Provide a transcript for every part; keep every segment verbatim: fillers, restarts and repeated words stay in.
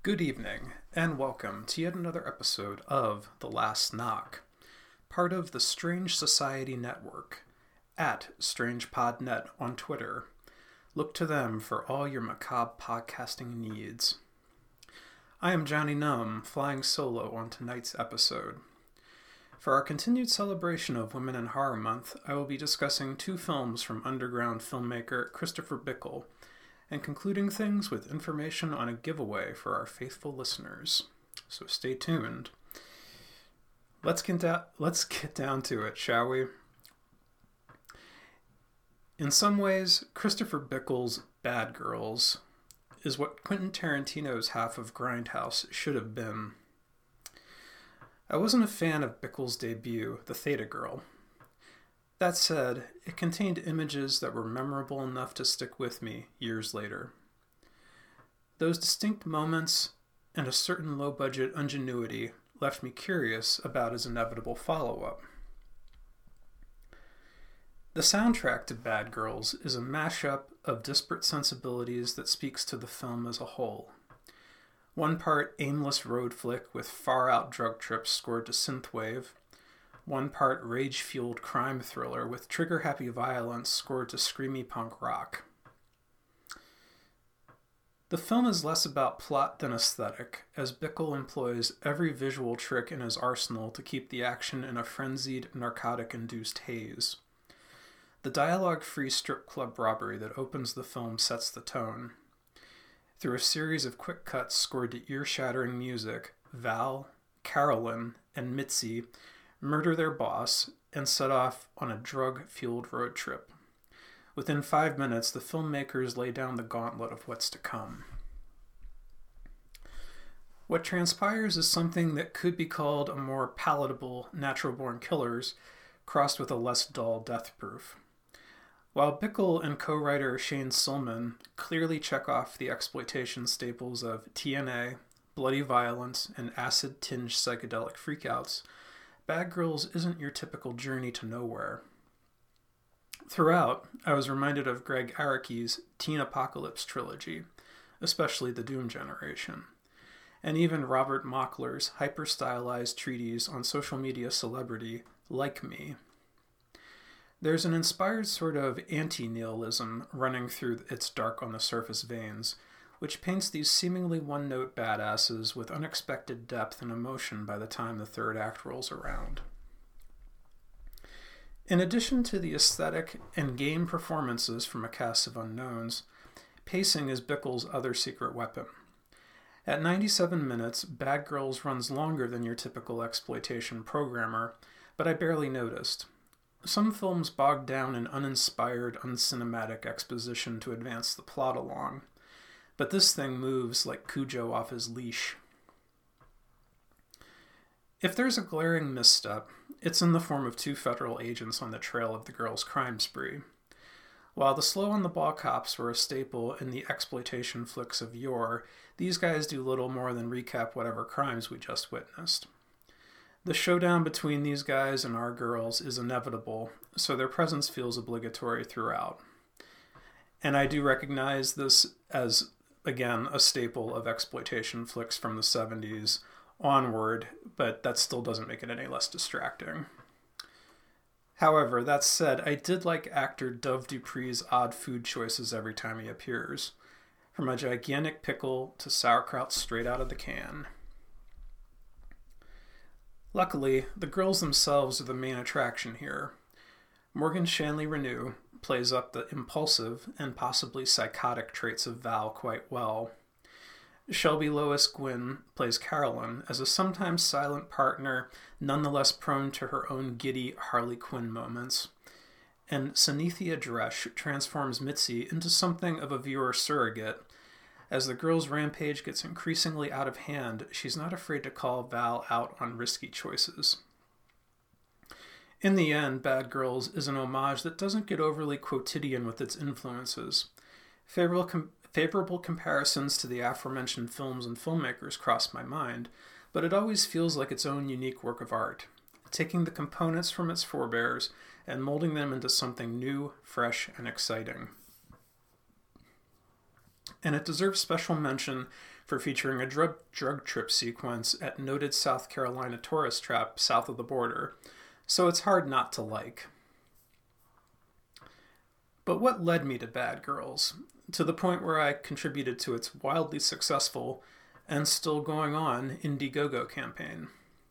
Good evening, and welcome to yet another episode of The Last Knock, part of the Strange Society Network, at StrangePodNet on Twitter. Look to them for all your macabre podcasting needs. I am Johnny Numb, flying solo on tonight's episode. For our continued celebration of Women in Horror Month, I will be discussing two films from underground filmmaker Christopher Bickle, and concluding things with information on a giveaway for our faithful listeners. So stay tuned. Let's get, da- let's get down to it, shall we? In some ways, Christopher Bickle's Bad Girls is what Quentin Tarantino's half of Grindhouse should have been. I wasn't a fan of Bickle's debut, The Theta Girl. That said, it contained images that were memorable enough to stick with me years later. Those distinct moments and a certain low-budget ingenuity left me curious about his inevitable follow-up. The soundtrack to Bad Girls is a mashup of disparate sensibilities that speaks to the film as a whole. One part aimless road flick with far-out drug trips scored to synthwave, one part rage-fueled crime thriller with trigger-happy violence scored to screamy punk rock. The film is less about plot than aesthetic, as Bickle employs every visual trick in his arsenal to keep the action in a frenzied, narcotic-induced haze. The dialogue-free strip club robbery that opens the film sets the tone. Through a series of quick cuts scored to ear-shattering music, Val, Carolyn, and Mitzi murder their boss, and set off on a drug-fueled road trip. Within five minutes, the filmmakers lay down the gauntlet of what's to come. What transpires is something that could be called a more palatable Natural-Born Killers, crossed with a less dull Death Proof. While Bickle and co-writer Shane Silman clearly check off the exploitation staples of T N A, bloody violence, and acid-tinged psychedelic freakouts, Bad Girls isn't your typical journey to nowhere. Throughout, I was reminded of Greg Araki's Teen Apocalypse trilogy, especially The Doom Generation, and even Robert Mockler's hyper-stylized treatise on social media celebrity, Like Me. There's an inspired sort of anti-nihilism running through its dark-on-the-surface veins, which paints these seemingly one-note badasses with unexpected depth and emotion by the time the third act rolls around. In addition to the aesthetic and game performances from a cast of unknowns, pacing is Bickle's other secret weapon. At ninety-seven minutes, Bad Girls runs longer than your typical exploitation programmer, but I barely noticed. Some films bog down in uninspired, uncinematic exposition to advance the plot along, but this thing moves like Cujo off his leash. If there's a glaring misstep, it's in the form of two federal agents on the trail of the girls' crime spree. While the slow-on-the-ball cops were a staple in the exploitation flicks of yore, these guys do little more than recap whatever crimes we just witnessed. The showdown between these guys and our girls is inevitable, so their presence feels obligatory throughout. And I do recognize this as, again, a staple of exploitation flicks from the seventies onward, but that still doesn't make it any less distracting. However, that said, I did like actor Dove Dupree's odd food choices every time he appears, from a gigantic pickle to sauerkraut straight out of the can. Luckily, the girls themselves are the main attraction here. Morgan Shanley Renew plays up the impulsive and possibly psychotic traits of Val quite well. Shelby Lois Gwynn plays Carolyn as a sometimes silent partner, nonetheless prone to her own giddy Harley Quinn moments. And Sanithia Dresch transforms Mitzi into something of a viewer surrogate. As the girl's rampage gets increasingly out of hand, she's not afraid to call Val out on risky choices. In the end, Bad Girls is an homage that doesn't get overly quotidian with its influences. Favorable, com- favorable comparisons to the aforementioned films and filmmakers cross my mind, but it always feels like its own unique work of art, taking the components from its forebears and molding them into something new, fresh, and exciting. And it deserves special mention for featuring a drug, drug trip sequence at noted South Carolina tourist trap south of the border, so it's hard not to like. But what led me to Bad Girls, to the point where I contributed to its wildly successful and still going on Indiegogo campaign?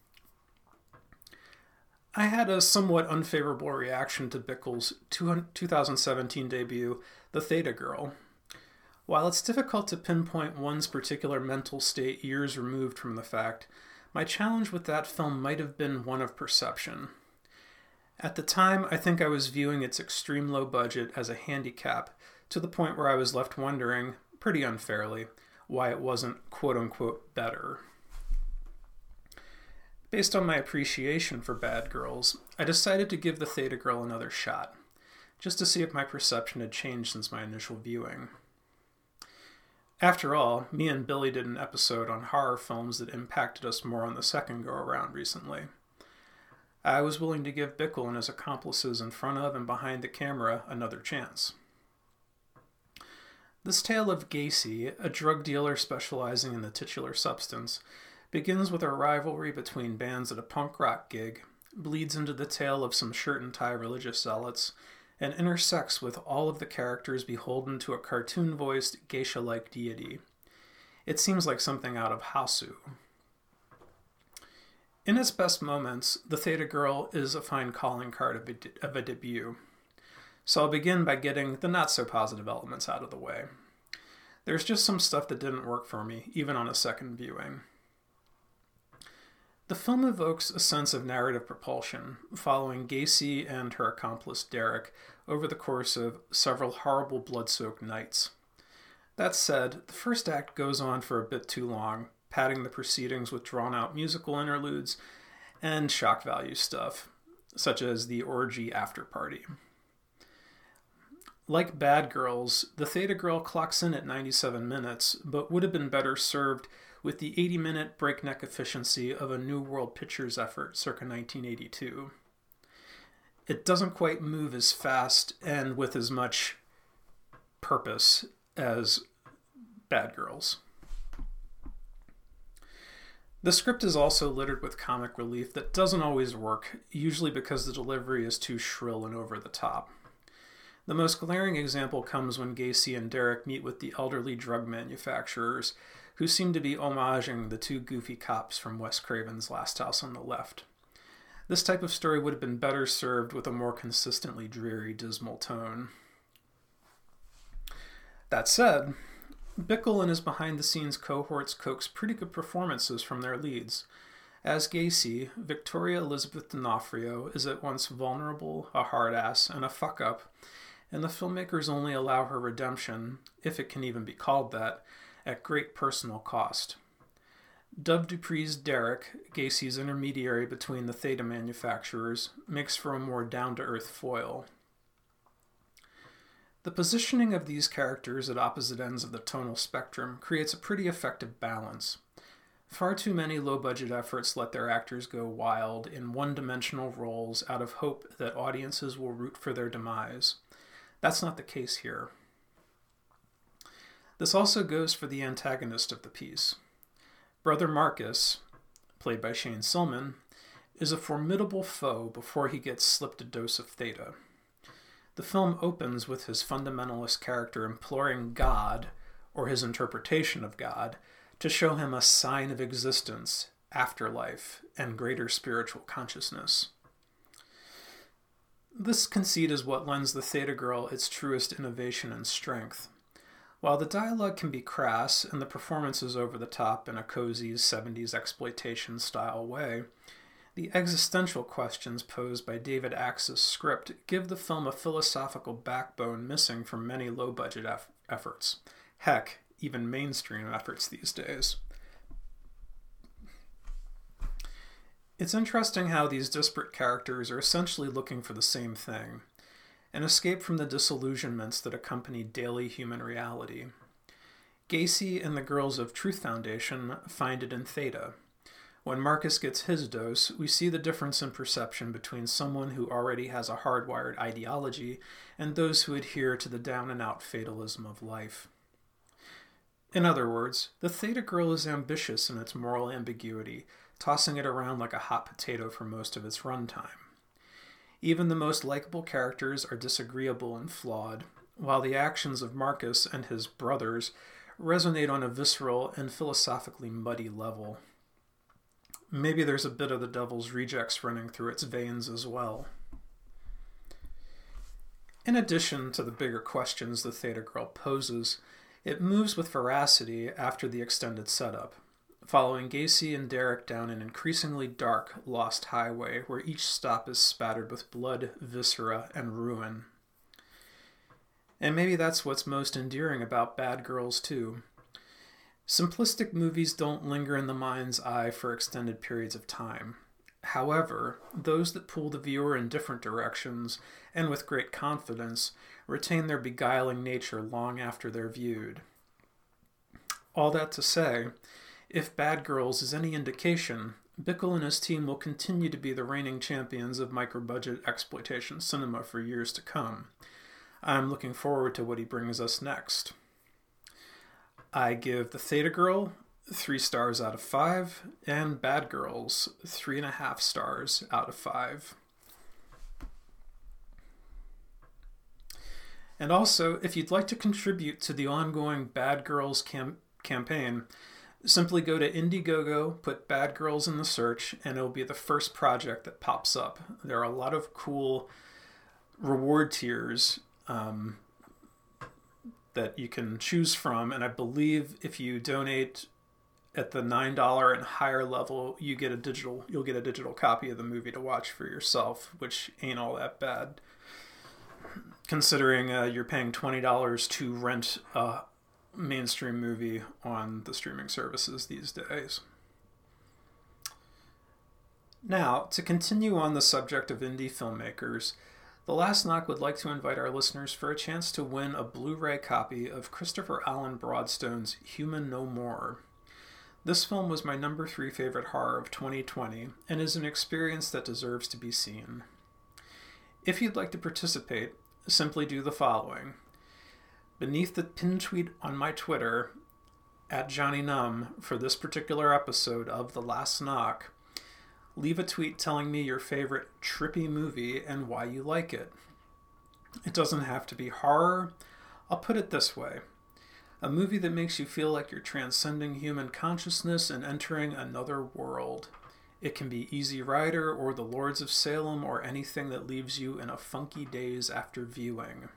I had a somewhat unfavorable reaction to Bickle's two thousand seventeen debut, The Theta Girl. While it's difficult to pinpoint one's particular mental state years removed from the fact, my challenge with that film might have been one of perception. At the time, I think I was viewing its extreme low budget as a handicap, to the point where I was left wondering, pretty unfairly, why it wasn't quote-unquote better. Based on my appreciation for Bad Girls, I decided to give The Theta Girl another shot, just to see if my perception had changed since my initial viewing. After all, me and Billy did an episode on horror films that impacted us more on the second go-around recently. I was willing to give Bickle and his accomplices in front of and behind the camera another chance. This tale of Gacy, a drug dealer specializing in the titular substance, begins with a rivalry between bands at a punk rock gig, bleeds into the tale of some shirt-and-tie religious zealots, and intersects with all of the characters beholden to a cartoon-voiced, geisha-like deity. It seems like something out of Hausu. In its best moments, The Theta Girl is a fine calling card of a, de- of a debut. So I'll begin by getting the not-so-positive elements out of the way. There's just some stuff that didn't work for me, even on a second viewing. The film evokes a sense of narrative propulsion, following Gacy and her accomplice Derek over the course of several horrible blood-soaked nights. That said, the first act goes on for a bit too long, padding the proceedings with drawn-out musical interludes and shock value stuff, such as the orgy after party. Like Bad Girls, The Theta Girl clocks in at ninety-seven minutes, but would have been better served with the eighty-minute breakneck efficiency of a New World Pictures effort circa nineteen eighty-two. It doesn't quite move as fast and with as much purpose as Bad Girls. The script is also littered with comic relief that doesn't always work, usually because the delivery is too shrill and over the top. The most glaring example comes when Gacy and Derek meet with the elderly drug manufacturers, who seem to be homaging the two goofy cops from Wes Craven's Last House on the Left. This type of story would have been better served with a more consistently dreary, dismal tone. That said, Bickle and his behind-the-scenes cohorts coax pretty good performances from their leads. As Gacy, Victoria Elizabeth D'Onofrio is at once vulnerable, a hard-ass, and a fuck-up, and the filmmakers only allow her redemption, if it can even be called that, at great personal cost. Dub Dupree's Derek, Gacy's intermediary between the Theta manufacturers, makes for a more down-to-earth foil. The positioning of these characters at opposite ends of the tonal spectrum creates a pretty effective balance. Far too many low-budget efforts let their actors go wild in one-dimensional roles out of hope that audiences will root for their demise. That's not the case here. This also goes for the antagonist of the piece. Brother Marcus, played by Shane Sillman, is a formidable foe before he gets slipped a dose of theta. The film opens with his fundamentalist character imploring God, or his interpretation of God, to show him a sign of existence, afterlife, and greater spiritual consciousness. This conceit is what lends The Theta Girl its truest innovation and strength. While the dialogue can be crass and the performance is over the top in a cozy seventies exploitation-style way, the existential questions posed by David Axe's script give the film a philosophical backbone missing from many low-budget eff- efforts. Heck, even mainstream efforts these days. It's interesting how these disparate characters are essentially looking for the same thing, an escape from the disillusionments that accompany daily human reality. Gacy and the girls of Truth Foundation find it in Theta. When Marcus gets his dose, we see the difference in perception between someone who already has a hardwired ideology and those who adhere to the down-and-out fatalism of life. In other words, the Theta Girl is ambitious in its moral ambiguity, tossing it around like a hot potato for most of its runtime. Even the most likable characters are disagreeable and flawed, while the actions of Marcus and his brothers resonate on a visceral and philosophically muddy level. Maybe there's a bit of the Devil's Rejects running through its veins as well. In addition to the bigger questions the Theta Girl poses, it moves with veracity after the extended setup, following Gacy and Derek down an increasingly dark, lost highway where each stop is spattered with blood, viscera, and ruin. And maybe that's what's most endearing about Bad Girls too. Simplistic movies don't linger in the mind's eye for extended periods of time. However, those that pull the viewer in different directions, and with great confidence, retain their beguiling nature long after they're viewed. All that to say, if Bad Girls is any indication, Bickle and his team will continue to be the reigning champions of micro-budget exploitation cinema for years to come. I'm looking forward to what he brings us next. I give The Theta Girl three stars out of five, and Bad Girls three and a half stars out of five. And also, if you'd like to contribute to the ongoing Bad Girls cam- campaign, simply go to Indiegogo, put Bad Girls in the search, and it'll be the first project that pops up. There are a lot of cool reward tiers um, that you can choose from, and I believe if you donate at the nine dollars and higher level, you get a digital you'll get a digital copy of the movie to watch for yourself, which ain't all that bad, considering uh, you're paying twenty dollars to rent a mainstream movie on the streaming services these days. Now, to continue on the subject of indie filmmakers, The Last Knock would like to invite our listeners for a chance to win a Blu-ray copy of Christopher Alan Broadstone's Human No More. This film was my number three favorite horror of twenty twenty, and is an experience that deserves to be seen. If you'd like to participate, simply do the following. Beneath the pinned tweet on my Twitter, at Johnny Numb, for this particular episode of The Last Knock, leave a tweet telling me your favorite trippy movie and why you like it. It doesn't have to be horror. I'll put it this way. A movie that makes you feel like you're transcending human consciousness and entering another world. It can be Easy Rider or The Lords of Salem or anything that leaves you in a funky daze after viewing.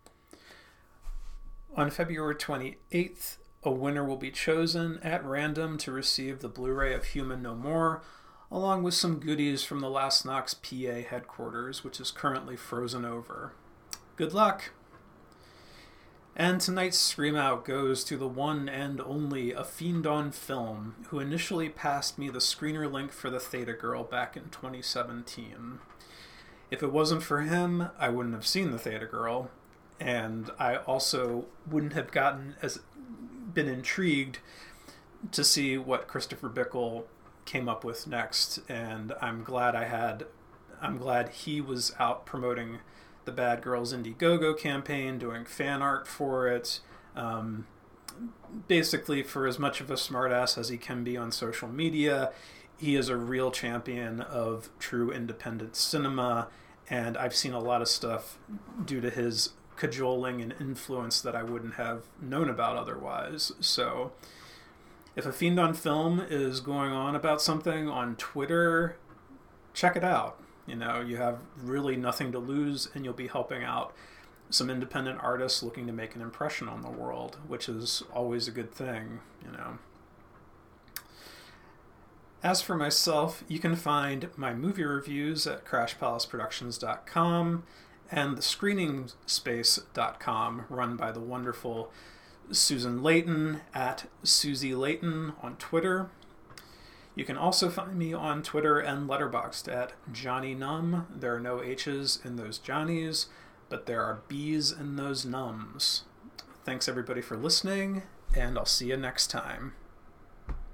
On February twenty-eighth, a winner will be chosen at random to receive the Blu-ray of Human No More, along with some goodies from the Last Knock's P A headquarters, which is currently frozen over. Good luck! And tonight's Scream Out goes to the one and only A Fiend on Film, who initially passed me the screener link for The Theta Girl back in twenty seventeen. If it wasn't for him, I wouldn't have seen The Theta Girl, and I also wouldn't have gotten as been intrigued to see what Christopher Bickle came up with next, and I'm glad I had I'm glad he was out promoting the Bad Girls Indiegogo campaign, doing fan art for it, um, basically for as much of a smartass as he can be on social media. He is a real champion of true independent cinema, and I've seen a lot of stuff due to his cajoling and influence that I wouldn't have known about otherwise. So if A Fiend on Film is going on about something on Twitter, check it out. You know, you have really nothing to lose, and you'll be helping out some independent artists looking to make an impression on the world, which is always a good thing, you know. As for myself, you can find my movie reviews at crash palace productions dot com and the screening space dot com, run by the wonderful Susan Layton at Susie Layton on Twitter. You can also find me on Twitter and Letterboxd at Johnny Numb. There are no H's in those Johnnies, but there are B's in those Nums. Thanks everybody for listening, and I'll see you next time.